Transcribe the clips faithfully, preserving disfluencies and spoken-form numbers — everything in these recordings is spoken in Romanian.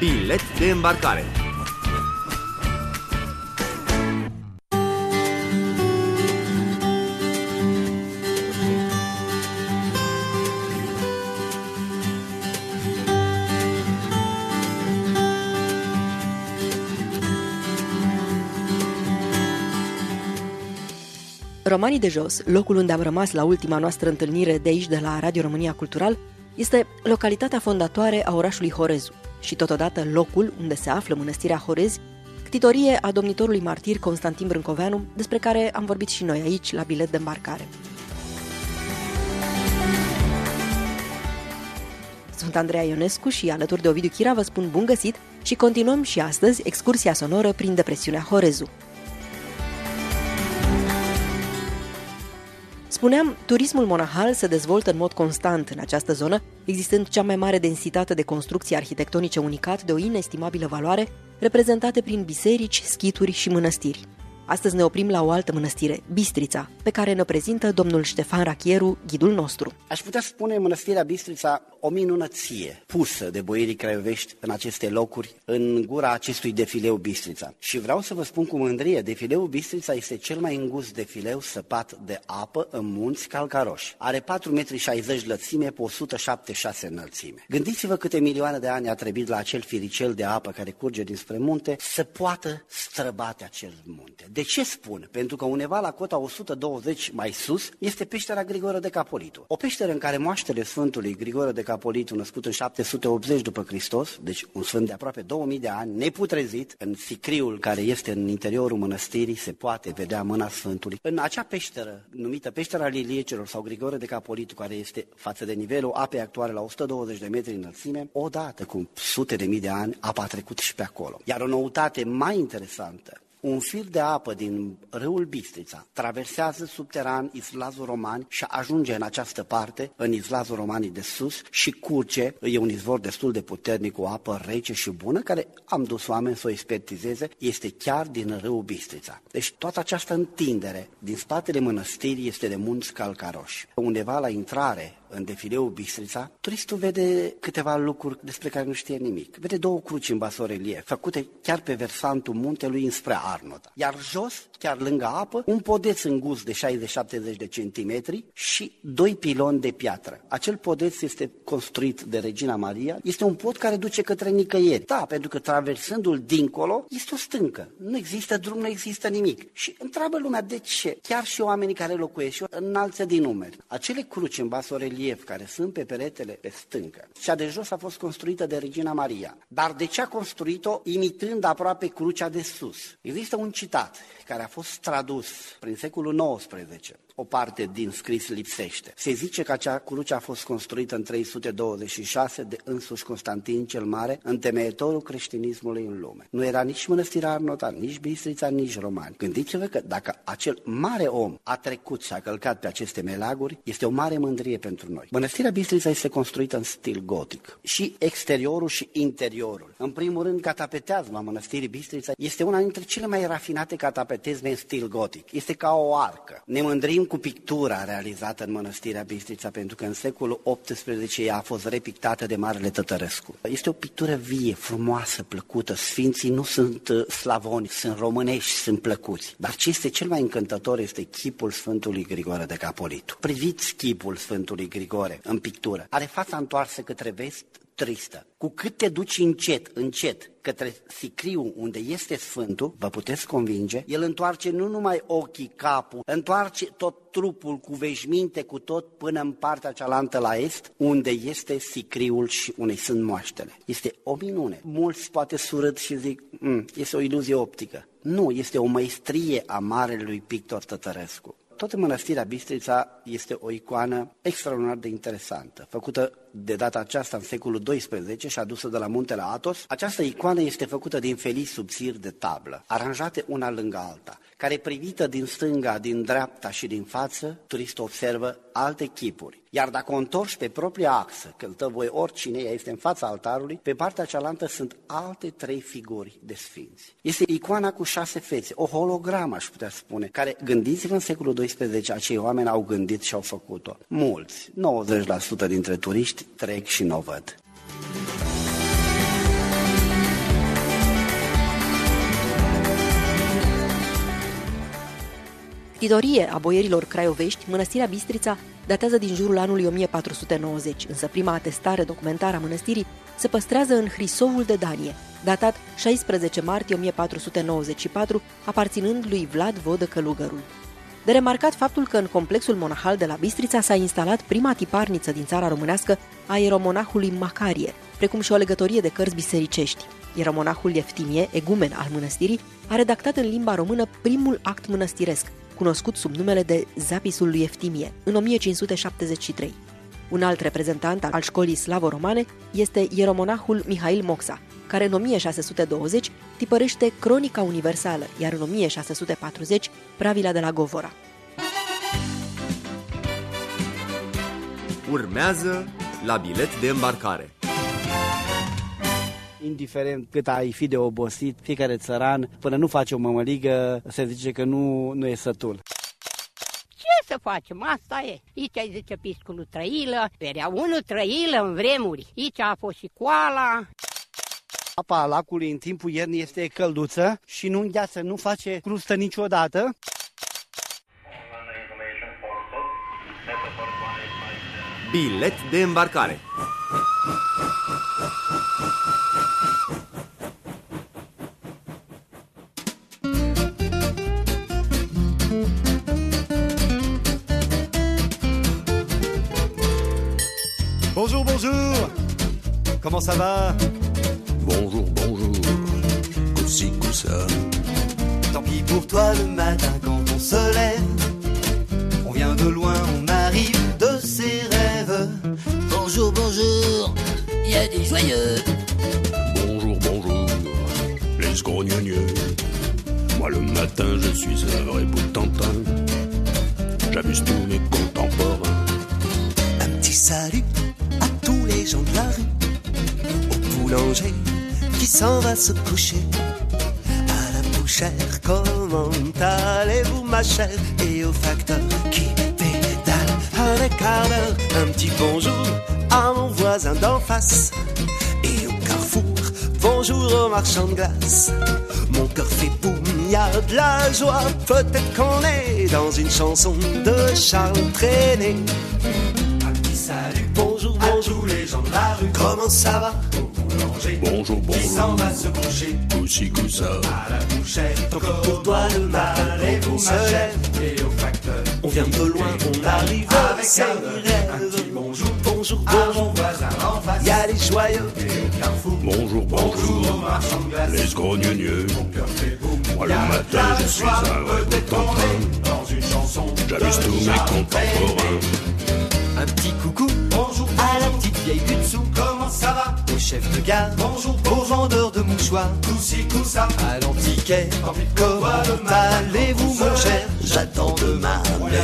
Bilet de îmbarcare. Romanii de Jos, locul unde am rămas la ultima noastră întâlnire de aici, de la Radio România Cultural, este localitatea fondatoare a orașului Horezu și totodată locul unde se află mănăstirea Horezi, ctitorie a domnitorului martir Constantin Brâncoveanu, despre care am vorbit și noi aici la Bilet de îmbarcare. Sunt Andreea Ionescu și alături de Ovidiu Chira vă spun bun găsit și continuăm și astăzi excursia sonoră prin depresiunea Horezu. Spuneam, turismul monahal se dezvoltă în mod constant în această zonă, existând cea mai mare densitate de construcții arhitectonice unicat de o inestimabilă valoare, reprezentate prin biserici, schituri și mănăstiri. Astăzi ne oprim la o altă mănăstire, Bistrița, pe care ne prezintă domnul Ștefan Rachieru, ghidul nostru. Aș putea spune mănăstirea Bistrița o minunăție pusă de boierii craiovești în aceste locuri, în gura acestui defileu Bistrița. Și vreau să vă spun cu mândrie, defileul Bistrița este cel mai îngust defileu săpat de apă în munți Calcaroși. Are patru virgulă șaizeci metri lățime pe o sută șaptezeci și șase înălțime. Gândiți-vă câte milioane de ani a trebuit la acel firicel de apă care curge dinspre munte să poată străbate acel munte. De ce spun? Pentru că undeva la cota o sută douăzeci mai sus este peștera Grigore de Capolitu. O peșteră în care moaștele Sfântului Grigore de Capolitu, născut în șapte sute optzeci după Hristos, deci un sfânt de aproape două mii de ani, neputrezit, în sicriul care este în interiorul mănăstirii se poate vedea mâna Sfântului. În acea peșteră, numită peștera Liliecelor sau Grigore de Capolitu, care este față de nivelul apei actuale la o sută douăzeci de metri înălțime, odată cu sute de mii de ani, apa a trecut și pe acolo. Iar o noutate mai interesantă, un fir de apă din râul Bistrița traversează subteran Izlazul Romani și ajunge în această parte, în Izlazul Romanii de sus, și curge, e un izvor destul de puternic, cu apă rece și bună, care am dus oameni să o expertizeze, este chiar din râul Bistrița. Deci toată această întindere din spatele mănăstirii este de munți Calcaroși. Undeva la intrare în defileul Bistrița, turistul vede câteva lucruri despre care nu știe nimic. Vede două cruci în basorelief, făcute chiar pe versantul muntelui înspre Arnota. Iar jos, chiar lângă apă, un podeț îngust de șaizeci șaptezeci de centimetri și doi piloni de piatră. Acel podeț este construit de Regina Maria, este un pod care duce către nicăieri. Da, pentru că traversându-l dincolo, este o stâncă. Nu există drum, nu există nimic. Și întreabă lumea de ce. Chiar și oamenii care locuiesc și înalță din numeri. Acele cruci în basorelief care sunt pe peretele pe stâncă, cea de jos a fost construită de Regina Maria. Dar de ce a construit-o imitând aproape crucea de sus? Există un citat care a fost tradus prin secolul nouăsprezece. O parte din scris lipsește. Se zice că acea cruce a fost construită în trei sute douăzeci și șase de însuși Constantin cel Mare, întemeietorul creștinismului în lume. Nu era nici mănăstirea Arnota, nici Bistrița, nici Romani. Gândiți-vă că dacă acel mare om a trecut și a călcat pe aceste meleaguri, este o mare mândrie pentru noi. Mănăstirea Bistrița este construită în stil gotic. Și exteriorul și interiorul. În primul rând, catapeteazma mănăstirii Bistrița este una dintre cele mai rafinate catapetezme în stil gotic. Este ca o arcă. Ne mândrim cu pictura realizată în mănăstirea Bistrița, pentru că în secolul optsprezece ea a fost repictată de Marele Tătărescu. Este o pictură vie, frumoasă, plăcută. Sfinții nu sunt slavoni, sunt românești, sunt plăcuți. Dar ce este cel mai încântător este chipul Sfântului Grigore de Capolitu. Priviți chipul Sfântului Grigore în pictură. Are fața întoarsă către vest, tristă. Cu cât te duci încet, încet, către sicriul unde este Sfântul, vă puteți convinge, el întoarce nu numai ochii, capul, întoarce tot trupul cu veșminte, cu tot până în partea cealaltă la est, unde este sicriul și unde sunt moaștele. Este o minune. Mulți poate surâd și zic, este o iluzie optică. Nu, este o măestrie a marelui pictor Tătărescu. Tot în mănăstirea Bistrița este o icoană extraordinar de interesantă, făcută de data aceasta în secolul doisprezece și adusă de la muntele Athos. Această icoană este făcută din felii subțiri de tablă, aranjate una lângă alta, care privită din stânga, din dreapta și din față, turistul observă alte chipuri. Iar dacă o întorci pe propria axă, că îl dă voi oricine, ea este în fața altarului, pe partea cealaltă sunt alte trei figuri de sfinți. Este icoana cu șase fețe, o hologramă, aș putea spune, care, gândiți-vă, în secolul doisprezece, acei oameni au gândit și au făcut-o. Mulți, nouăzeci la sută dintre turiști trec și nu o văd. Titorie a boierilor craiovești, mănăstirea Bistrița datează din jurul anului o mie patru sute nouăzeci, însă prima atestare documentară a mănăstirii se păstrează în Hrisovul de Danie, datat șaisprezece martie o mie patru sute nouăzeci și patru, aparținând lui Vlad Vodă Călugărul. De remarcat faptul că în complexul monahal de la Bistrița s-a instalat prima tiparniță din țara românească a ieromonahului Macarie, precum și o legătorie de cărți bisericești. Ieromonahul Eftimie, egumen al mănăstirii, a redactat în limba română primul act mănăstiresc, cunoscut sub numele de Zapisul lui Eftimie, în o mie cinci sute șaptezeci și trei. Un alt reprezentant al școlii slavo-romane este ieromonahul Mihail Moxa, care în o mie șase sute douăzeci tipărește Cronica Universală, iar în o mie șase sute patruzeci Pravila de la Govora. Urmează La bilet de îmbarcare. Indiferent cât ai fi de obosit, fiecare țăran, până nu face o mămăligă, se zice că nu, nu e sătul. Ce să facem? Asta e. Aici zice pisculul Trăilă, era unul Trăilă în vremuri. Aici a fost și coala. Apa lacului în timpul iernii este călduță și nu îngheață, nu face crustă niciodată. Bilet de îmbarcare. Bonjour, bonjour. Comment ça va? Bonjour, bonjour. Coussi, coussa. Tant pis pour toi le matin quand on se lève. On vient de loin, on arrive de ses rêves. Bonjour, bonjour. Il y a des joyeux. Bonjour, bonjour. Les grognonieux. Moi le matin je suis un vrai boutantin. J'amuse tous mes contemporains. Un petit salut à tous les gens de la rue. Au boulanger qui s'en va se coucher. À la bouchère, comment allez-vous ma chère? Et au facteur qui pédale un quart d'heure. Un petit bonjour à mon voisin d'en face. Et au carrefour, bonjour au marchand de glace. Mon cœur fait boum, y a de la joie. Peut-être qu'on est dans une chanson de Charles Trenet. Un petit salut, bonjour, bonjour à tous les gens de la rue. Comment ça va? Au boulanger, bonjour, bonjour. Qui s'en va se coucher. Coussi, coussa. À la bouchère, pour toi le mal et vous ma chère. Et au facteur, on vient de loin, on arrive avec un petit bonjour, bonjour, bonjour à mon voisin en face. Y a les joyeux et au carrefour. Bonjour, bonjour, les grognonieux. Moi le matin je suis un vrai boutantin. J'amuse tous mes contemporains. Un petit coucou, bonjour, à la petite vieille du dessous. Comment ça va? Au chef de gare, bonjour, au vendeur de mouchoirs. Coussi, coussa, à l'antiquaire. Comment allez-vous mon cher? J'attends de ma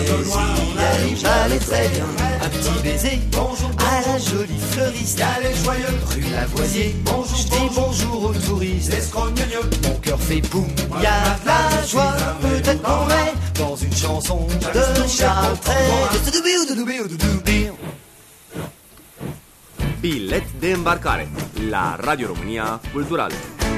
maisie, j'allais très bien. Un petit baiser, bonjour, à la jolie fleuriste. Y'a les joyeux, rue Lavoisier. Bonjour, je dis bonjour aux touristes. Mon cœur fait boum, y'a de la joie. Peut-être qu'on est dans une chanson de Charles Trenet. Bilet de îmbarcare la Radio România Cultural.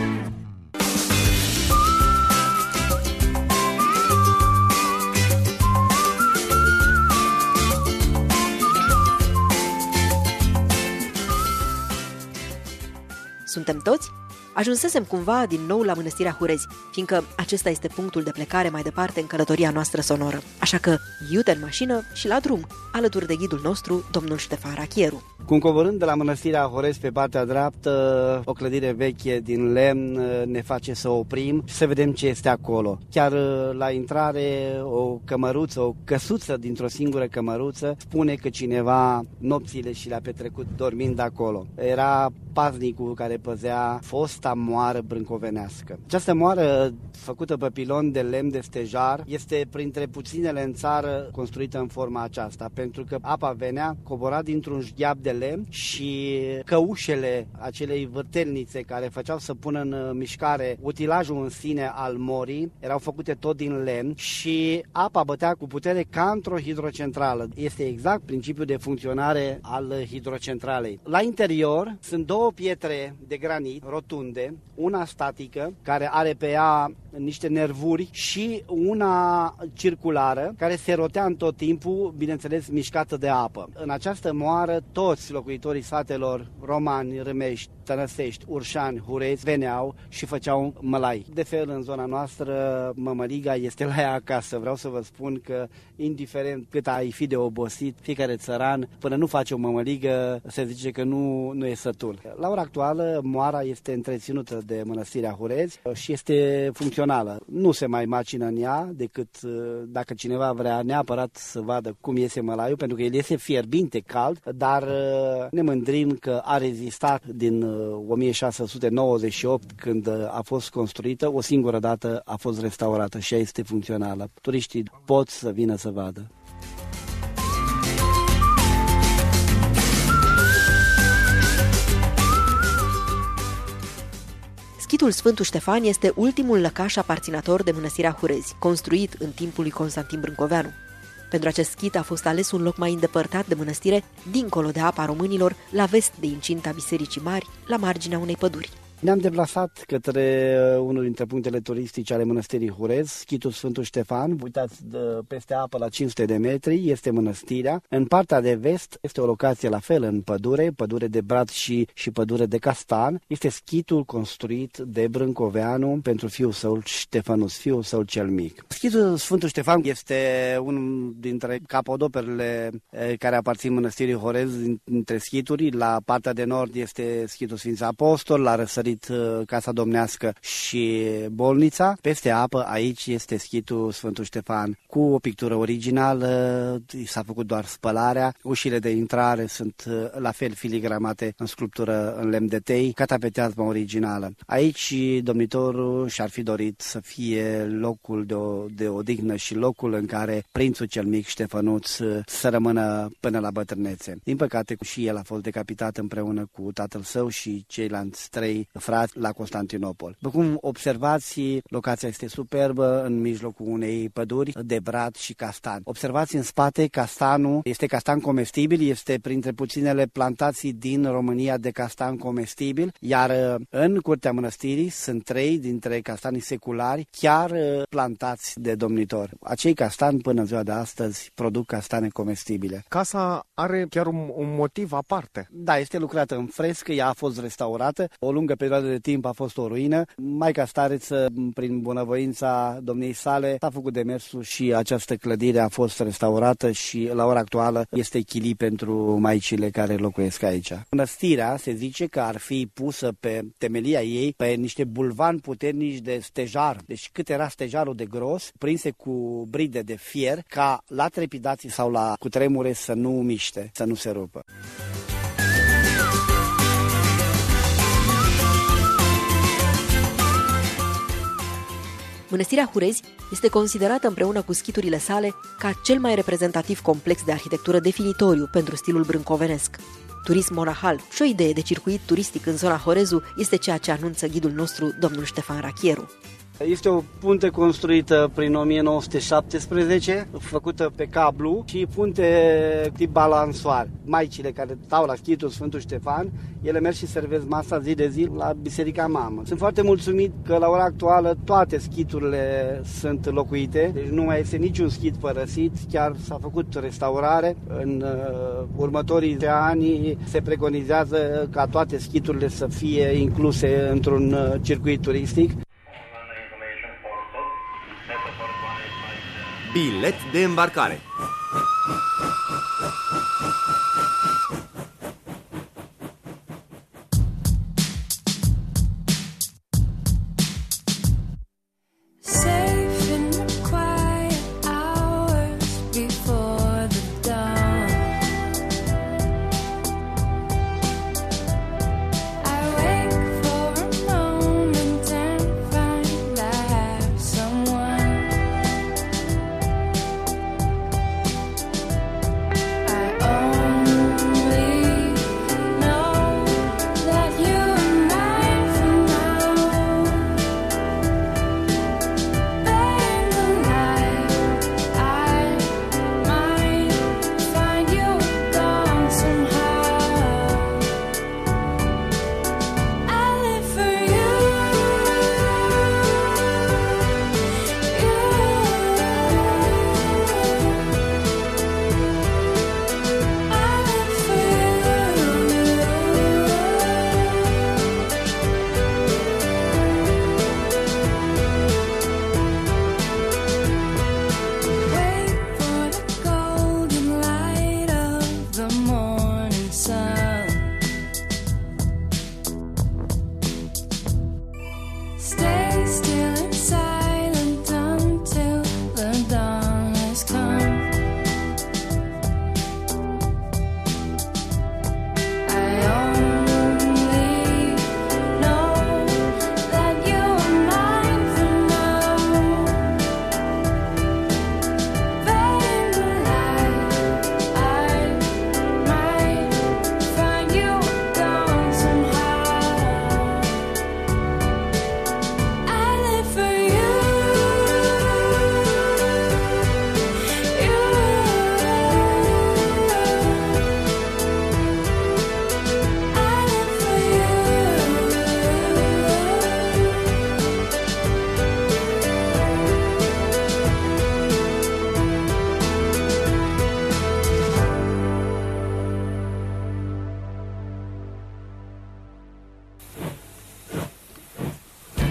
Suntem toți? Ajunsesem cumva din nou la Mănăstirea Hurezi, fiindcă acesta este punctul de plecare mai departe în călătoria noastră sonoră. Așa că, iute în mașină și la drum, alături de ghidul nostru, domnul Ștefan Rachieru. Cum coborând de la Mănăstirea Horezi pe partea dreaptă, o clădire veche din lemn ne face să oprim și să vedem ce este acolo. Chiar la intrare, o cămăruță, o căsuță dintr-o singură cămăruță spune că cineva nopțile și le-a petrecut dormind acolo. Era paznicul care păzea fosta moară brâncovenească. Această moară, făcută pe pilon de lemn de stejar, este printre puținele în țară construită în forma aceasta, pentru că apa venea, cobora dintr-un jgheab de lemn și căușele acelei vârtelnițe care făceau să pună în mișcare utilajul în sine al morii erau făcute tot din lemn și apa bătea cu putere ca într-o hidrocentrală. Este exact principiul de funcționare al hidrocentralei. La interior sunt două pietre de granit rotunde unde, una statică, care are pe ea niște nervuri și una circulară, care se rotea în tot timpul, bineînțeles, mișcată de apă. În această moară, toți locuitorii satelor romani, râmești, tănăsești, urșani, hureți, veneau și făceau mălai. De fel, în zona noastră, mămăliga este la ea acasă. Vreau să vă spun că, indiferent cât ai fi de obosit, fiecare țăran, până nu face o mămăligă, se zice că nu, nu e sătul. La ora actuală, moara este întreținută de Mănăstirea Hurezi și este funcțională. Nu se mai macină în ea, decât dacă cineva vrea neapărat să vadă cum iese mălaiul, pentru că el iese fierbinte cald, dar ne mândrim că a rezistat din o mie șase sute nouăzeci și opt, când a fost construită, o singură dată a fost restaurată și ea este funcțională. Turiștii pot să vină să vadă. Schitul Sfântul Ștefan este ultimul lăcaș aparținător de Mănăstirea Hurezi, construit în timpul lui Constantin Brâncoveanu. Pentru acest schit a fost ales un loc mai îndepărtat de mănăstire, dincolo de apa românilor, la vest de incinta Bisericii Mari, la marginea unei păduri. Ne-am deplasat către unul dintre punctele turistice ale Mănăstirii Hurezi, schitul Sfântul Ștefan. Uitați, peste apă la cinci sute de metri este mănăstirea. În partea de vest este o locație la fel în pădure, pădure de brad și, și pădure de castan. Este schitul construit de Brâncoveanu pentru fiul său Ștefanus, fiul său cel mic. Schitul Sfântul Ștefan este unul dintre capodoperele care aparțin Mănăstirii Hurezi dintre schituri. La partea de nord este schitul Sfinții Apostoli, la răsărit Casa Domnească și Bolnița. Peste apă aici este schitul Sfântul Ștefan cu o pictură originală, s-a făcut doar spălarea, ușile de intrare sunt la fel filigramate în sculptură în lemn de tei, catapeteazma originală. Aici domnitorul și-ar fi dorit să fie locul de, o, de odihnă și locul în care prințul cel mic Ștefănuț să rămână până la bătrânețe. Din păcate, și el a fost decapitat împreună cu tatăl său și ceilalți trei frați la Constantinopol. După cum observați, locația este superbă în mijlocul unei păduri de brad și castan. Observați în spate, castanul este castan comestibil, este printre puținele plantații din România de castan comestibil, iar în curtea mănăstirii sunt trei dintre castanii seculari chiar plantați de domnitor. Acei castani până în ziua de astăzi produc castane comestibile. Casa are chiar un, un motiv aparte. Da, este lucrată în frescă, ea a fost restaurată, o lungă perioadă de timp a fost o ruină. Maica Stareță, prin bunăvoința domniei sale, s-a făcut demersul și această clădire a fost restaurată și la ora actuală este chilii pentru maicile care locuiesc aici. Mănăstirea se zice că ar fi pusă pe temelia ei pe niște bulvani puternici de stejar. Deci cât era stejarul de gros, prinse cu bride de fier, ca la trepidații sau la cutremure să nu miște, să nu se rupă. Mănăstirea Hurezi este considerată împreună cu schiturile sale ca cel mai reprezentativ complex de arhitectură definitoriu pentru stilul brâncovenesc. Turism monahal și o idee de circuit turistic în zona Horezu este ceea ce anunță ghidul nostru, domnul Ștefan Rachieru. Este o punte construită prin o mie nouă sute șaptesprezece, făcută pe cablu și punte tip balansoar. Maicile care stau la schitul Sfântul Ștefan, ele merg și servesc masa zi de zi la Biserica Mamă. Sunt foarte mulțumit că la ora actuală toate schiturile sunt locuite, deci nu mai este niciun schit părăsit, chiar s-a făcut restaurare. În uh, următorii ani se preconizează ca toate schiturile să fie incluse într-un uh, circuit turistic. Bilet de îmbarcare. Oh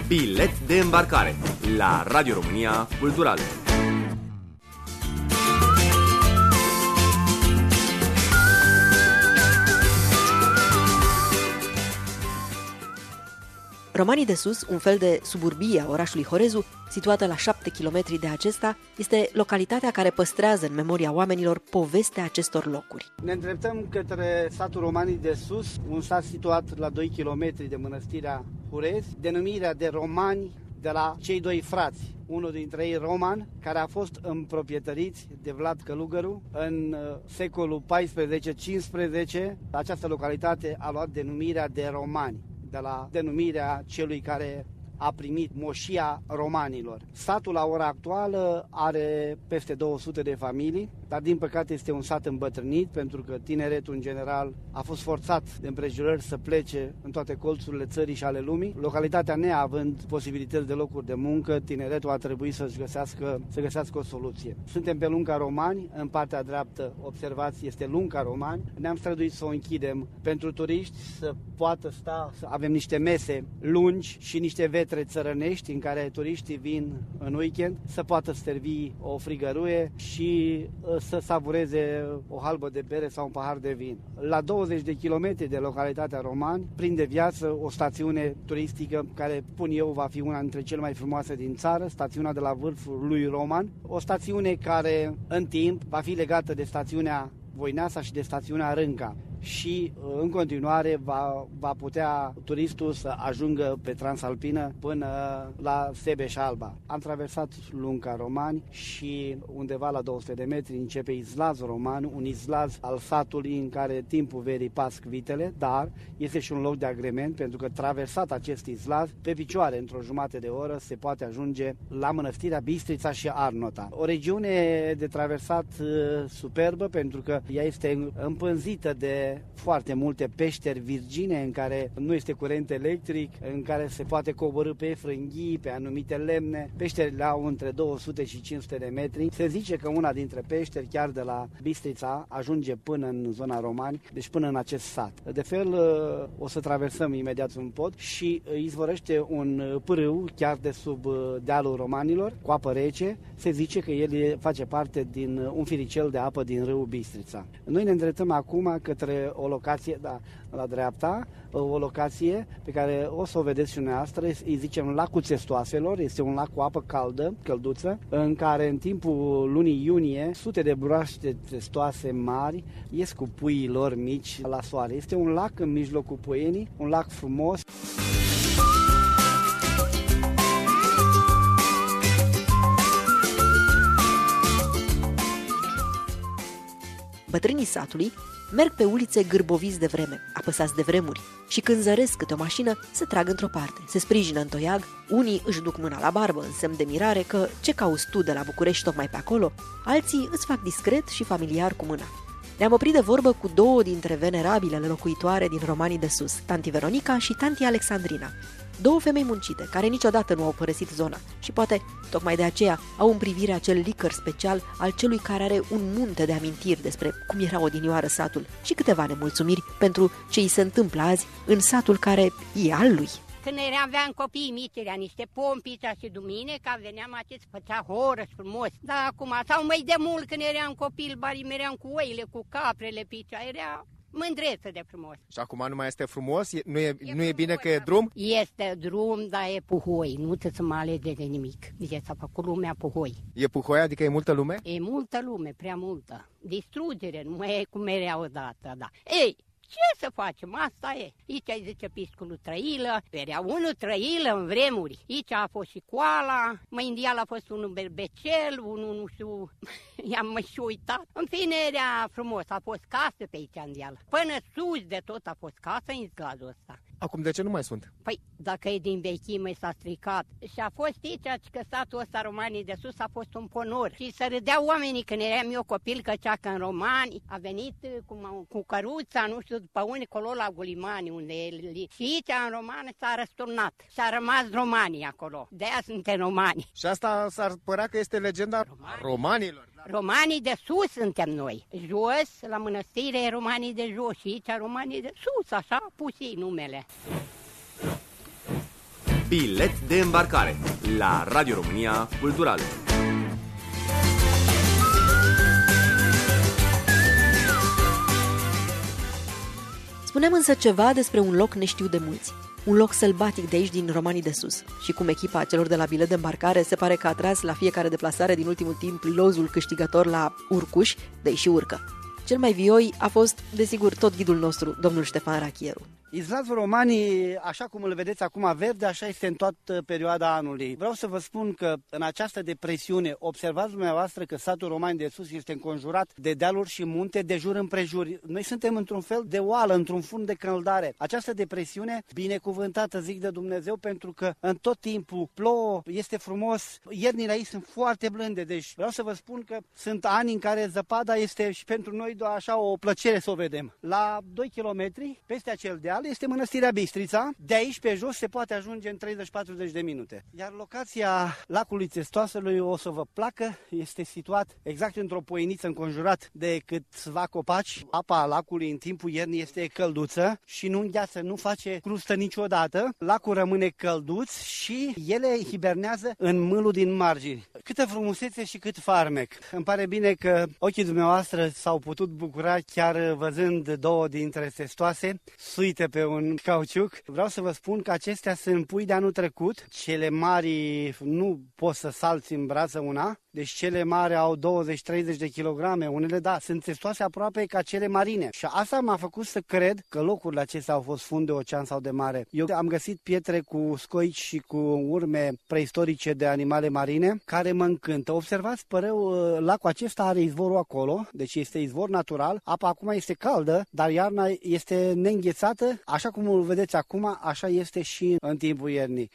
Bilet de îmbarcare la Radio România Cultural. Romanii de Sus, un fel de suburbie a orașului Horezu, situată la șapte kilometri de acesta, este localitatea care păstrează în memoria oamenilor povestea acestor locuri. Ne îndreptăm către satul Romanii de Sus, un sat situat la doi kilometri de mănăstirea Hurez, denumirea de romani de la cei doi frați, unul dintre ei roman, care a fost împroprietăriți de Vlad Călugăru în secolul paisprezece cincisprezece. Această localitate a luat denumirea de romani, de la denumirea celui care a primit moșia romanilor. Satul la ora actuală are peste două sute de familii, dar din păcate este un sat îmbătrânit, pentru că tineretul în general a fost forțat de împrejurări să plece în toate colțurile țării și ale lumii. Localitatea neavând posibilități de locuri de muncă, tineretul a trebuit să-și găsească, să găsească o soluție. Suntem pe Lunca Romani, în partea dreaptă, observați, este Lunca Romani. Ne-am străduit să o închidem pentru turiști, să poată sta, să avem niște mese lungi și niște vetre țărănești în care turiștii vin în weekend, să poată servi o frigăruie și să savureze o halbă de bere sau un pahar de vin. La douăzeci de kilometri de localitatea Romani prinde viață o stațiune turistică care, spun eu, va fi una dintre cele mai frumoase din țară, stațiunea de la vârful lui Roman, o stațiune care în timp va fi legată de stațiunea Voineasa și de stațiunea Rânca și în continuare va, va putea turistul să ajungă pe Transalpină până la Sebeș-Alba. Am traversat Lunca Romani și undeva la două sute de metri începe Izlazul Roman, un izlaz al satului în care timpul verii pasc vitele, dar este și un loc de agrement, pentru că traversat acest izlaz, pe picioare, într-o jumătate de oră, se poate ajunge la Mănăstirea Bistrița și Arnota. O regiune de traversat superbă, pentru că ea este împânzită de foarte multe peșteri virgine în care nu este curent electric, în care se poate coborî pe frânghii, pe anumite lemne. Peșterile au între două sute și cinci sute de metri. Se zice că una dintre peșteri, chiar de la Bistrița, ajunge până în zona Romani, deci până în acest sat. De fel, o să traversăm imediat un pod și izvorăște un pârâu chiar de sub dealul romanilor, cu apă rece. Se zice că el face parte din un firicel de apă din râul Bistrița. Noi ne îndreptăm acum către o locație, da, la dreapta, o locație pe care o să o vedeți și dumneavoastră, îi zicem Lacul Țestoaselor, este un lac cu apă caldă, călduță, în care în timpul lunii iunie sute de broaște țestoase mari ies cu puii lor mici la soare. Este un lac în mijlocul Poienii, un lac frumos. Bătrânii satului merg pe ulițe gârboviți de vreme, apăsați de vremuri, și când zăresc câte o mașină, se trag într-o parte, se sprijină în toiag, unii își duc mâna la barbă în semn de mirare că ce cauți tu de la București tocmai pe acolo, alții îți fac discret și familiar cu mâna. Ne-am oprit de vorbă cu două dintre venerabilele locuitoare din Romanii de Sus, tanti Veronica și tanti Alexandrina. Două femei muncite, care niciodată nu au părăsit zona și poate, tocmai de aceea, au în privire acel licăr special al celui care are un munte de amintiri despre cum era odinioară satul și câteva nemulțumiri pentru ce îi se întâmplă azi în satul care e al lui. Când aveam copiii mici, era niște pompița și duminica, veneam acest, făcea horăș frumos. Dar acum, sau mai de mult când eram copil, bari meream cu oile, cu caprele, picea, era mândreță de frumos. Și acum nu mai este frumos? E, nu e, e nu e bine frumos, că e drum? Este drum, dar e puhoi, nu trebuie să mă alege de nimic. Deci s-a făcut lumea puhoi. E puhoi, adică e multă lume? E multă lume, prea multă. Distrugere, nu mai e cum era odată, da. Ei! Ce să facem? Asta e. Aici zice pisculul Trăilă, era unul Trăilă în vremuri. Aici a fost și Coala, mai indial a fost unul Berbecel, unul nu știu, i-am mai și uitat. În fine, era frumos, a fost casă pe aici în deal. Până sus de tot a fost casă în izgladul ăsta. Acum de ce nu mai sunt? Păi, dacă e din vechime s-a stricat. Și a fost aici că satul ăsta Romanii de Sus a fost un ponor. Și să râdeau oamenii când eram eu copil, că cea că în Romani a venit cu, cu căruța, nu știu, după unde, colo la Gulimani, unde e. Și aici în Romani s-a răsturnat. S-a rămas romanii acolo. De-aia suntem romani. Și asta s-ar părea că este legenda Romani. romanilor. Da? Romanii de Sus suntem noi. Jos, la mănăstire, Romanii de Jos. Și aici Romanii de Sus, așa pus ei numele. Bilet de îmbarcare la Radio România Cultural. Spunem însă ceva despre un loc neștiut de mulți. Un loc sălbatic de aici, din Romanii de Sus. Și cum echipa celor de la Bilet de îmbarcare se pare că a tras la fiecare deplasare din ultimul timp lozul câștigător la urcuși, de și urcă. Cel mai vioi a fost, desigur, tot ghidul nostru, domnul Ștefan Rachieru. Izlazul Romanii, așa cum îl vedeți acum verde, așa este în toată perioada anului. Vreau să vă spun că în această depresiune, observați dumneavoastră că satul Romani de Sus este înconjurat de dealuri și munte de jur împrejur. Noi suntem într-un fel de oală, într-un fund de căldare. Această depresiune, binecuvântată, zic de Dumnezeu, pentru că în tot timpul plouă, este frumos, iernile aici sunt foarte blânde, deci vreau să vă spun că sunt ani în care zăpada este și pentru noi doar așa o plăcere să o vedem. La doi kilometri, peste acel deal, este Mănăstirea Bistrița. De aici pe jos se poate ajunge în treizeci patruzeci de minute. Iar locația lacului Țestoasului o să vă placă. Este situat exact într-o poieniță înconjurat de câțiva copaci. Apa lacului în timpul iernii este călduță și nu îngheață, nu face crustă niciodată. Lacul rămâne călduț și ele hibernează în mâlul din margini. Câtă frumusețe și cât farmec. Îmi pare bine că ochii dumneavoastră s-au putut bucura chiar văzând două dintre țestoase suite pe un cauciuc. Vreau să vă spun că acestea sunt pui de anul trecut. Cele mari nu poți să salți în brață una, deci cele mari au douăzeci treizeci de kilograme, unele da, sunt țestoase aproape ca cele marine. Și asta m-a făcut să cred că locurile acestea au fost fund de ocean sau de mare. Eu am găsit pietre cu scoici și cu urme preistorice de animale marine care mă încântă. Observați, păreu, lacul acesta are izvorul acolo, deci este izvor natural. Apa acum este caldă, dar iarna este neînghețată. Așa cum îl vedeți acum, așa este și în timpul iernii.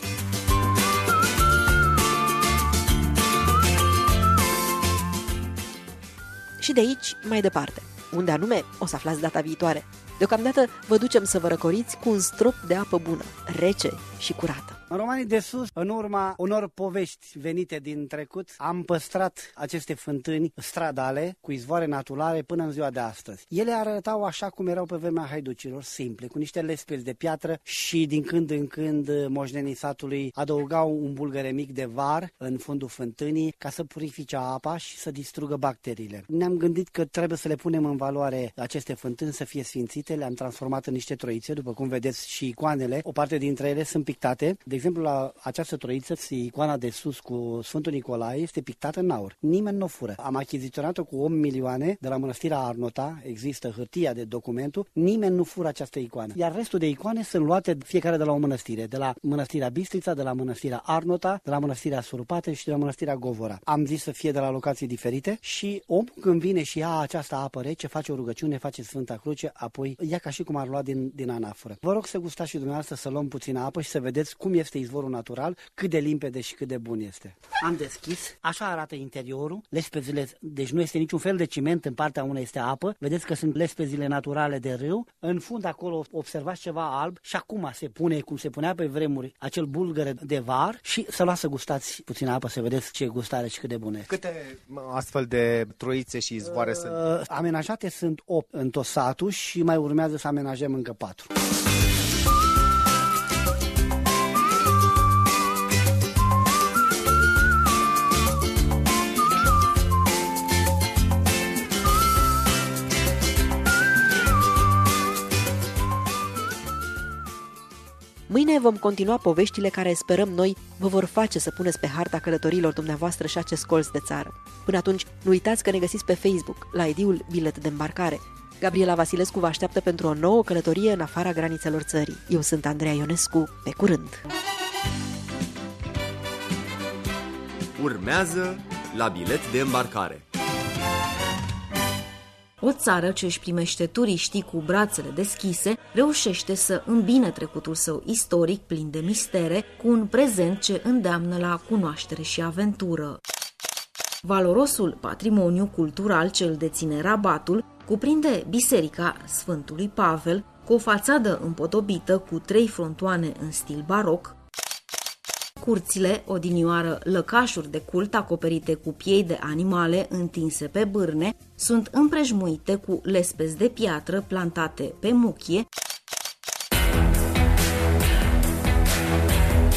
Și de aici, mai departe. Unde anume, o să aflați data viitoare. Deocamdată vă ducem să vă răcoriți cu un strop de apă bună, rece și curată. În Romanii de Sus, în urma unor povești venite din trecut, am păstrat aceste fântâni stradale cu izvoare naturale până în ziua de astăzi. Ele arătau așa cum erau pe vremea haiducilor, simple, cu niște lespezi de piatră și din când în când moșnenii satului adăugau un bulgăre mic de var în fundul fântânii ca să purifice apa și să distrugă bacteriile. Ne-am gândit că trebuie să le punem în valoare aceste fântâni, să fie sfințite, le-am transformat în niște troițe, după cum vedeți și icoanele, o parte dintre ele sunt pictate. De exemplu, la această troiță, icoana de sus cu Sfântul Nicolae este pictată în aur. Nimeni nu o fură. Am achiziționat-o cu opt milioane de la Mănăstirea Arnota, există hârtia de documentul, nimeni nu fură această icoană. Iar restul de icoane sunt luate fiecare de la o mănăstire, de la Mănăstirea Bistrița, de la Mănăstirea Arnota, de la Mănăstirea Surupate și de la Mănăstirea Govora. Am zis să fie de la locații diferite și omul când vine și ia această apă rece, face o rugăciune, face Sfânta Cruce, apoi ia ca și cum ar lua din, din anafură. Vă rog să gustați și dumneavoastră să luăm puțină apă și să vedeți cum este izvorul natural, cât de limpede și cât de bun este. Am deschis, așa arată interiorul, lespezile, deci nu este niciun fel de ciment, în partea una este apă, vedeți că sunt lespezile naturale de râu, în fund acolo observați ceva alb și acum se pune, cum se punea pe vremuri, acel bulgăre de var și să luați să gustați puțină apă, să vedeți ce gustare și cât de bune. Câte astfel de troițe și izvoare uh, sunt? Amenajate sunt opt în tot satul și mai urmează să amenajăm încă patru. Mâine vom continua poveștile care, sperăm noi, vă vor face să puneți pe harta călătorilor dumneavoastră și acest colț de țară. Până atunci, nu uitați că ne găsiți pe Facebook, la I D-ul Bilet de îmbarcare. Gabriela Vasilescu vă așteaptă pentru o nouă călătorie în afara granițelor țării. Eu sunt Andreea Ionescu, pe curând! Urmează la Bilet de îmbarcare. O țară ce își primește turiștii cu brațele deschise reușește să îmbine trecutul său istoric plin de mistere cu un prezent ce îndeamnă la cunoaștere și aventură. Valorosul patrimoniu cultural ce îl deține Rabatul cuprinde Biserica Sfântului Pavel, cu o fațadă împodobită cu trei frontoane în stil baroc, curțile, odinioară lăcașuri de cult acoperite cu piei de animale întinse pe bârne, sunt împrejmuite cu lespezi de piatră plantate pe muchie,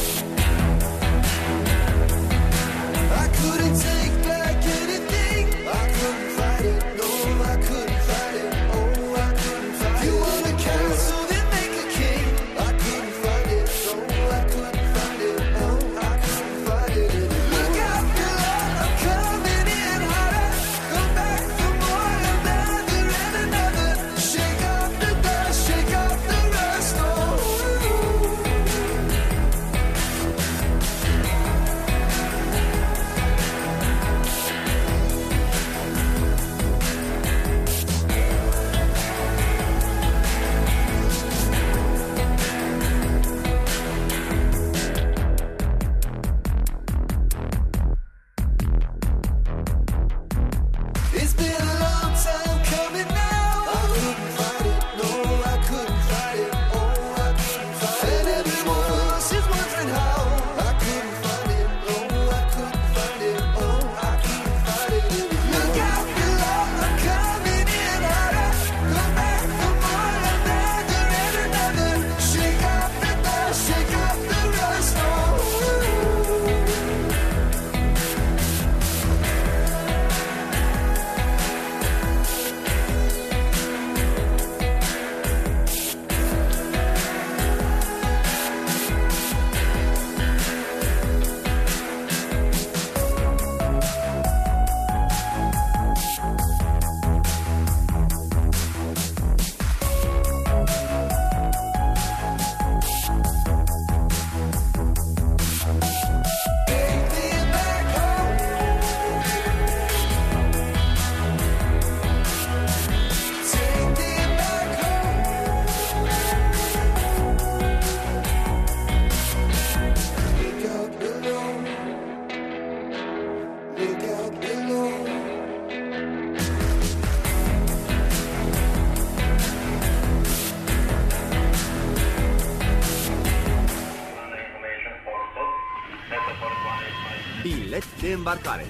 bilet de îmbarcare.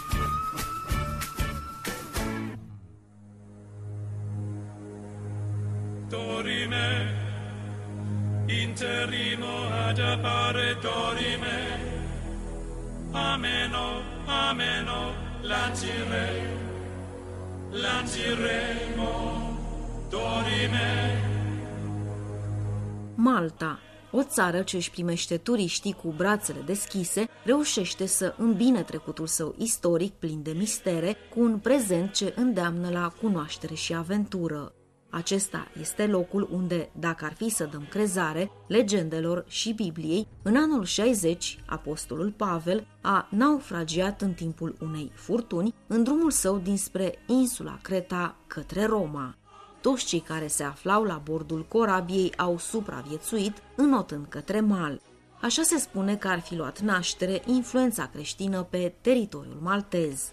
Dorime, interimo ad appare dorime, ameno, ameno, lancire, lanciremo, dorime. Malta, o țară ce își primește turiștii cu brațele deschise, reușește să îmbine trecutul său istoric plin de mistere cu un prezent ce îndeamnă la cunoaștere și aventură. Acesta este locul unde, dacă ar fi să dăm crezare legendelor și Bibliei, în anul șaizeci, apostolul Pavel a naufragiat în timpul unei furtuni în drumul său dinspre insula Creta către Roma. Toți cei care se aflau la bordul corabiei au supraviețuit, înotând către mal. Așa se spune că ar fi luat naștere influența creștină pe teritoriul maltez.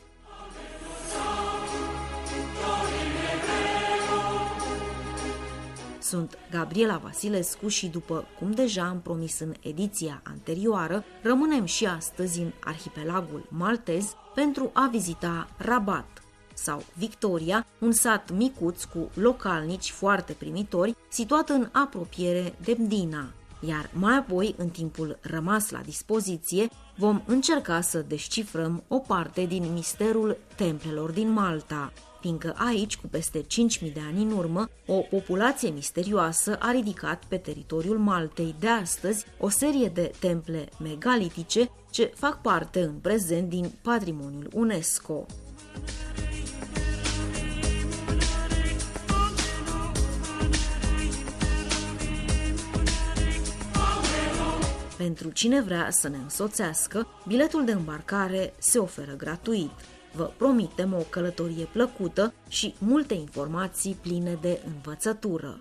Sunt Gabriela Vasilescu și, după cum deja am promis în ediția anterioară, rămânem și astăzi în arhipelagul maltez pentru a vizita Rabat sau Victoria, un sat micuț cu localnici foarte primitori, situat în apropiere de Mdina. Iar mai apoi, în timpul rămas la dispoziție, vom încerca să descifrăm o parte din misterul templelor din Malta, fiindcă aici, cu peste cinci mii de ani în urmă, o populație misterioasă a ridicat pe teritoriul Maltei de astăzi o serie de temple megalitice ce fac parte în prezent din patrimoniul UNESCO. Pentru cine vrea să ne însoțească, biletul de îmbarcare se oferă gratuit. Vă promitem o călătorie plăcută și multe informații pline de învățătură.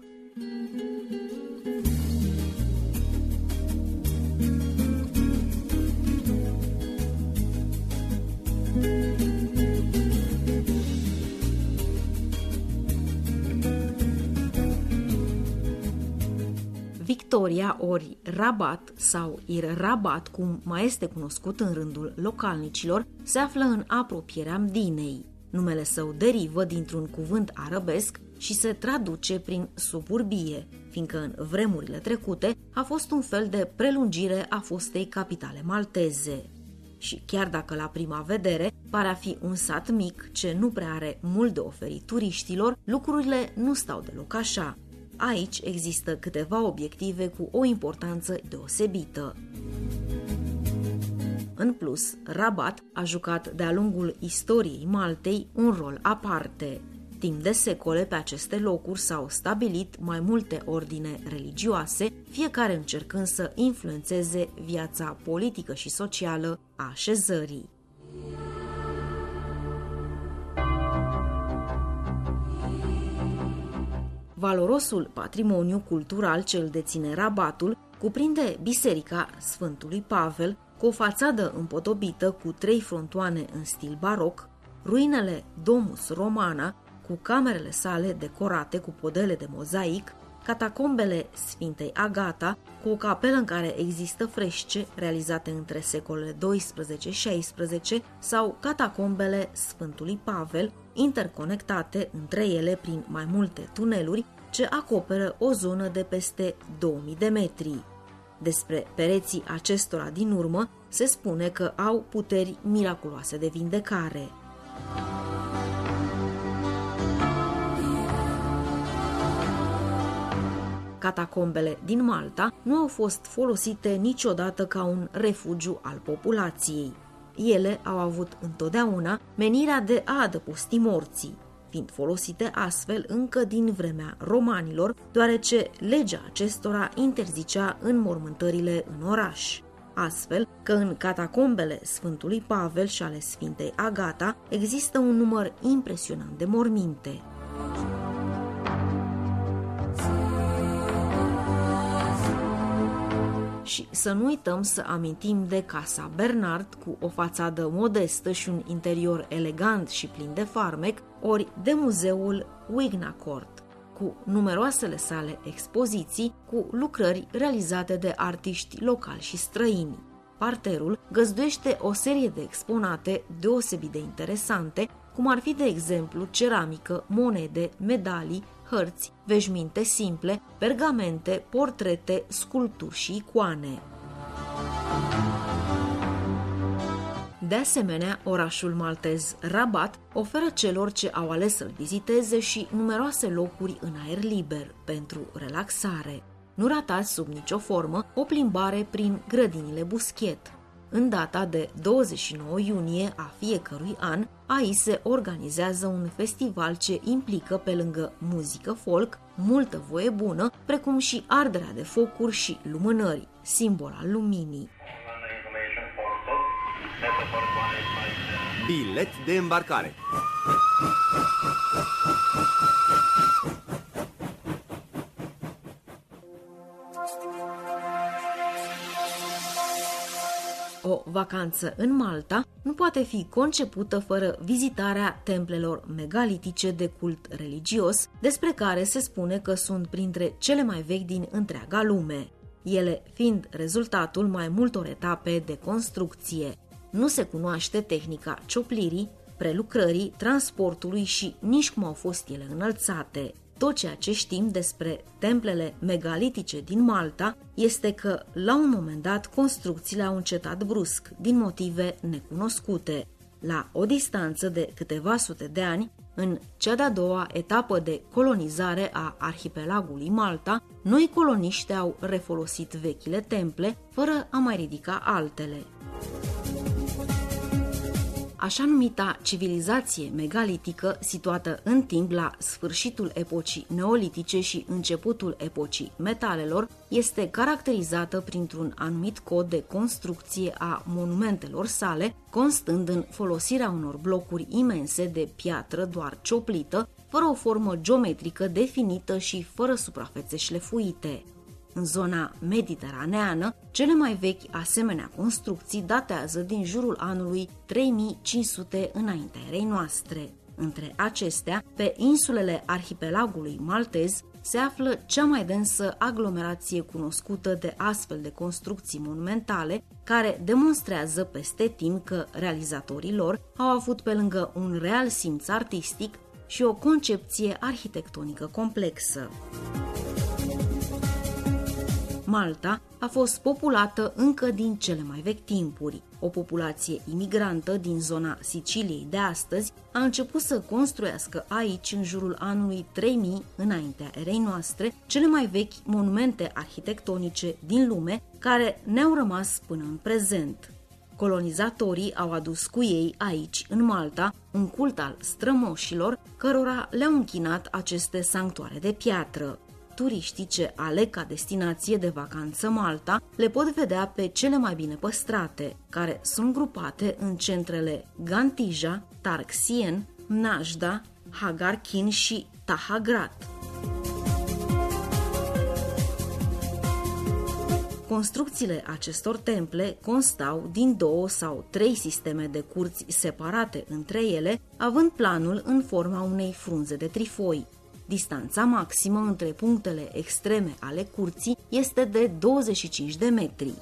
Victoria ori Rabat sau Ir Rabat, cum mai este cunoscut în rândul localnicilor, se află în apropierea Mdinei. Numele său derivă dintr-un cuvânt arabesc și se traduce prin suburbie, fiindcă în vremurile trecute a fost un fel de prelungire a fostei capitale malteze. Și chiar dacă la prima vedere pare a fi un sat mic ce nu prea are mult de oferit turiștilor, lucrurile nu stau deloc așa. Aici există câteva obiective cu o importanță deosebită. În plus, Rabat a jucat de-a lungul istoriei Maltei un rol aparte. Timp de secole pe aceste locuri s-au stabilit mai multe ordine religioase, fiecare încercând să influențeze viața politică și socială a așezării. Valorosul patrimoniu cultural ce îl deține Rabatul cuprinde Biserica Sfântului Pavel, cu o fațadă împodobită cu trei frontoane în stil baroc, ruinele Domus Romana, cu camerele sale decorate cu podele de mozaic, catacombele Sfintei Agata, cu o capelă în care există frește realizate între secolele doisprezece șaisprezece, sau catacombele Sfântului Pavel, interconectate între ele prin mai multe tuneluri ce acoperă o zonă de peste două mii de metri. Despre pereții acestora din urmă se spune că au puteri miraculoase de vindecare. Catacombele din Malta nu au fost folosite niciodată ca un refugiu al populației. Ele au avut întotdeauna menirea de a adăposti morții, fiind folosite astfel încă din vremea romanilor, deoarece legea acestora interzicea înmormântările în oraș. Astfel că în catacombele Sfântului Pavel și ale Sfintei Agata există un număr impresionant de morminte. Și să nu uităm să amintim de Casa Bernard, cu o fațadă modestă și un interior elegant și plin de farmec, ori de muzeul Wignacourt, cu numeroasele sale expoziții cu lucrări realizate de artiști locali și străini. Parterul găzduiește o serie de exponate deosebit de interesante, cum ar fi, de exemplu, ceramică, monede, medalii, hărți, veșminte simple, pergamente, portrete, sculpturi și icoane. De asemenea, orașul maltez Rabat oferă celor ce au ales să-l viziteze și numeroase locuri în aer liber pentru relaxare. Nu ratați sub nicio formă o plimbare prin grădinile Buschet. În data de douăzeci și nouă iunie a fiecărui an, aici se organizează un festival ce implică, pe lângă muzică folk, multă voie bună, precum și arderea de focuri și lumânări, simbol al luminii. Bilet de îmbarcare. O vacanță în Malta nu poate fi concepută fără vizitarea templelor megalitice de cult religios, despre care se spune că sunt printre cele mai vechi din întreaga lume, ele fiind rezultatul mai multor etape de construcție. Nu se cunoaște tehnica cioplirii, prelucrării, transportului și nici cum au fost ele înălțate. Tot ceea ce știm despre templele megalitice din Malta este că, la un moment dat, construcțiile au încetat brusc, din motive necunoscute. La o distanță de câteva sute de ani, în cea de-a doua etapă de colonizare a arhipelagului Malta, noi coloniști au refolosit vechile temple, fără a mai ridica altele. Așa numita civilizație megalitică, situată în timp la sfârșitul epocii neolitice și începutul epocii metalelor, este caracterizată printr-un anumit cod de construcție a monumentelor sale, constând în folosirea unor blocuri imense de piatră doar cioplită, fără o formă geometrică definită și fără suprafețe șlefuite. În zona mediteraneană, cele mai vechi asemenea construcții datează din jurul anului trei mii cinci sute înaintea erei noastre. Între acestea, pe insulele arhipelagului maltez, se află cea mai densă aglomerație cunoscută de astfel de construcții monumentale, care demonstrează peste timp că realizatorii lor au avut, pe lângă un real simț artistic, și o concepție arhitectonică complexă. Malta a fost populată încă din cele mai vechi timpuri. O populație imigrantă din zona Siciliei de astăzi a început să construiască aici, în jurul anului trei mii înaintea erei noastre, cele mai vechi monumente arhitectonice din lume, care ne-au rămas până în prezent. Colonizatorii au adus cu ei aici, în Malta, un cult al strămoșilor, cărora le-au închinat aceste sanctuare de piatră. Turiștii ce aleg ca destinație de vacanță Malta le pot vedea pe cele mai bine păstrate, care sunt grupate în centrele Gantija, Tarxien, Najda, Hagarkin și Tahagrat. Construcțiile acestor temple constau din două sau trei sisteme de curți separate între ele, având planul în forma unei frunze de trifoi. Distanța maximă între punctele extreme ale curții este de douăzeci și cinci de metri.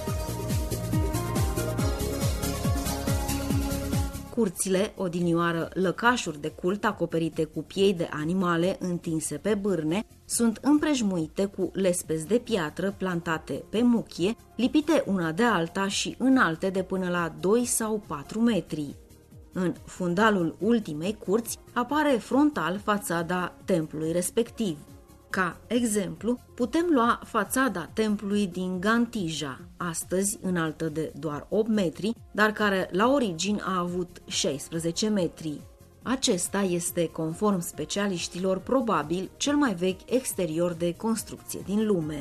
Curțile, odinioară lăcașuri de cult acoperite cu piei de animale întinse pe bârne, sunt împrejmuite cu lespezi de piatră plantate pe muchie, lipite una de alta și înalte de până la doi sau patru metri. În fundalul ultimei curți apare frontal fațada templului respectiv. Ca exemplu, putem lua fațada templului din Gantija, astăzi înaltă de doar opt metri, dar care la origini a avut șaisprezece metri. Acesta este, conform specialiștilor, probabil cel mai vechi exterior de construcție din lume.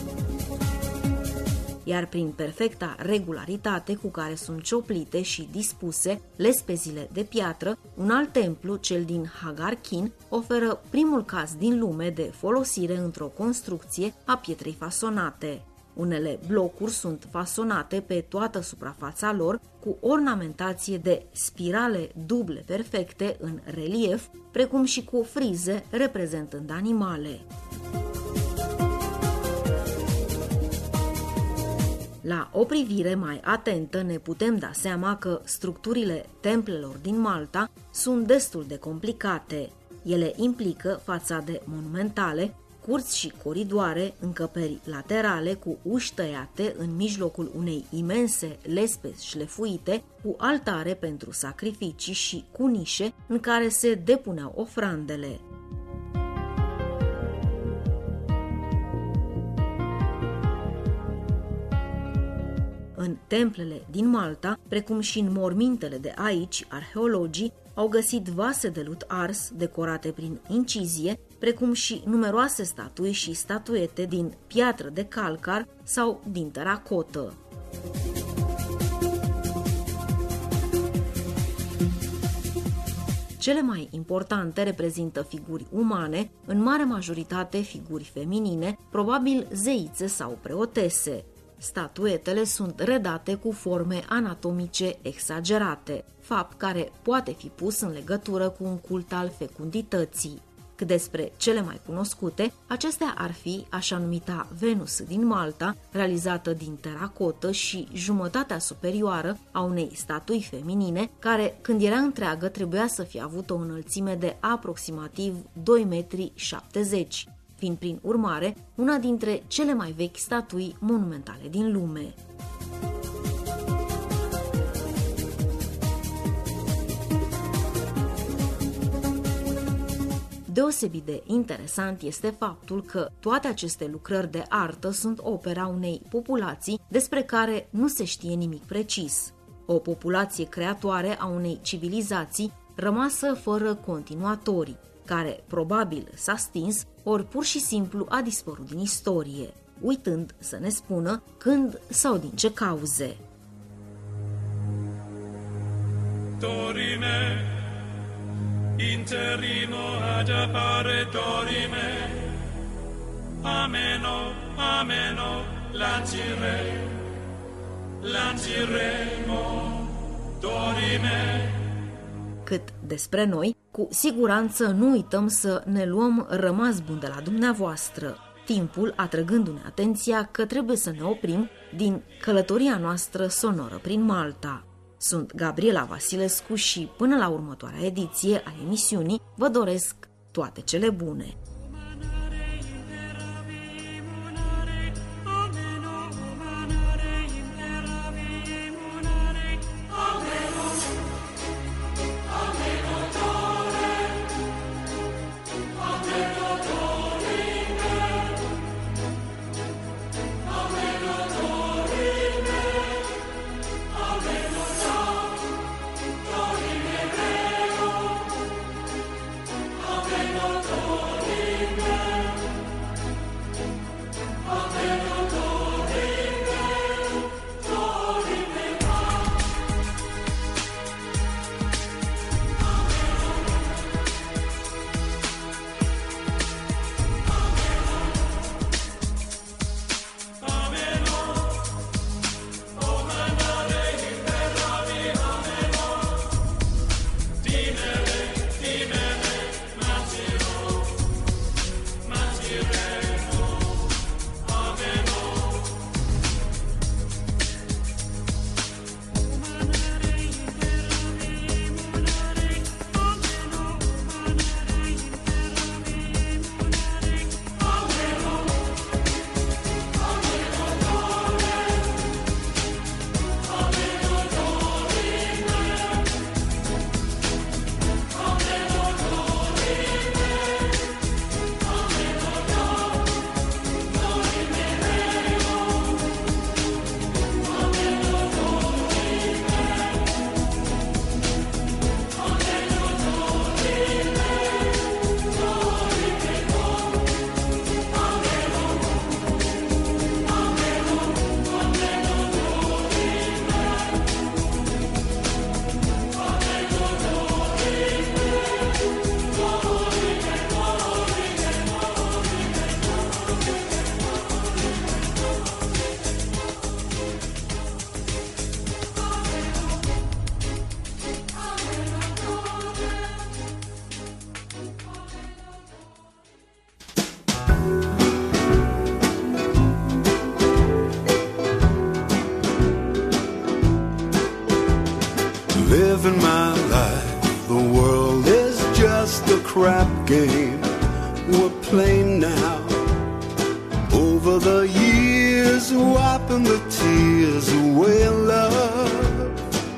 Iar prin perfecta regularitate cu care sunt cioplite și dispuse lespezile de piatră, un alt templu, cel din Hagarkin, oferă primul caz din lume de folosire într-o construcție a pietrei fasonate. Unele blocuri sunt fasonate pe toată suprafața lor cu ornamentație de spirale duble perfecte în relief, precum și cu frize reprezentând La o privire mai atentă ne putem da seama că structurile templelor din Malta sunt destul de complicate. Ele implică fațade monumentale, curți și coridoare, încăperi laterale cu uși tăiate în mijlocul unei imense lespe șlefuite, cu altare pentru sacrificii și cu nișe în care se depuneau ofrandele. În templele din Malta, precum și în mormintele de aici, arheologii au găsit vase de lut ars decorate prin incizie, precum și numeroase statui și statuete din piatră de calcar sau din teracotă. Cele mai importante reprezintă figuri umane, în mare majoritate figuri feminine, probabil zeițe sau preotese. Statuetele sunt redate cu forme anatomice exagerate, fapt care poate fi pus în legătură cu un cult al fecundității. Cât despre cele mai cunoscute, acestea ar fi așa numita Venus din Malta, realizată din teracotă, și jumătatea superioară a unei statui feminine, care, când era întreagă, trebuia să fie avut o înălțime de aproximativ doi virgulă șaptezeci metri, fiind prin urmare una dintre cele mai vechi statui monumentale din lume. Deosebit de interesant este faptul că toate aceste lucrări de artă sunt opera unei populații despre care nu se știe nimic precis. O populație creatoare a unei civilizații rămasă fără continuatori, care probabil s-a stins ori pur și simplu a dispărut din istorie, uitând să ne spună când sau din ce cauze. Dorime, interimo ad appare dorime, ameno, ameno, lancire, lanciremo, dorime. Cât despre noi, cu siguranță nu uităm să ne luăm rămas bun de la dumneavoastră, timpul atrăgându-ne atenția că trebuie să ne oprim din călătoria noastră sonoră prin Malta. Sunt Gabriela Vasilescu și până la următoarea ediție a emisiunii vă doresc toate cele bune! Dorime. game we're playing now. Over the years, wiping the tears away, love.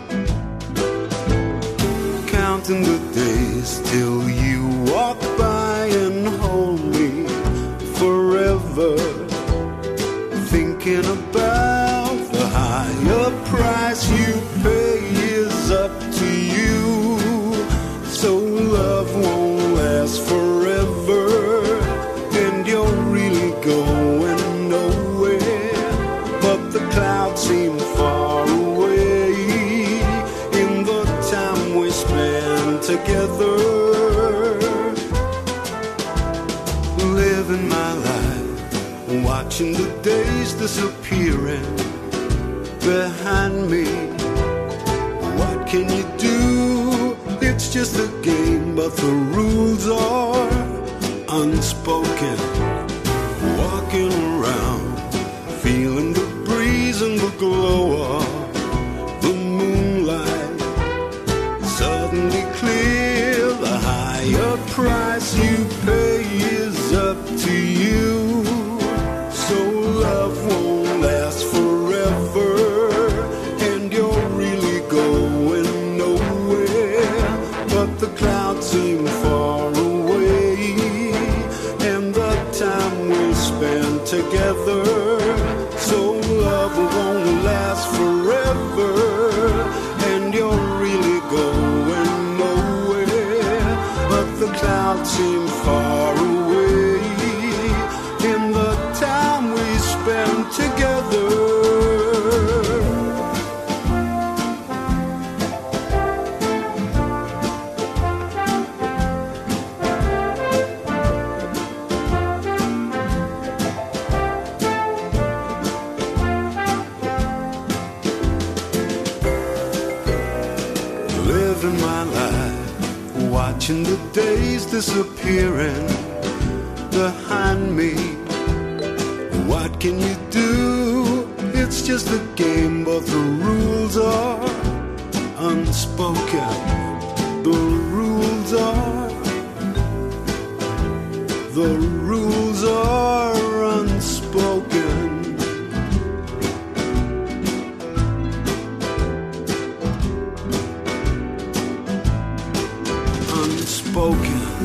Counting the days till you walk by and hold me forever. Thinking about the higher price you pay is up to you. So love won't last forever, and you're really going nowhere. But the clouds seem far away in the time we spend together. Living my life, watching the days disappearing behind me. What can you do? It's just a game, but the rules are unspoken. Walking around, feeling the breeze and the glow of the moonlight. Suddenly clear, the higher price you pay is up to you. So love won't last forever, and you're really going nowhere. But the clouds seem far away, and the time we spend together. So love won't last forever, and you're really going nowhere. But the clouds seem far away in the time we spend together. Living my life, watching the days disappearing behind me. What can you do? It's just a game, but the rules are unspoken. The rules are, the rules are unspoken. Unspoken.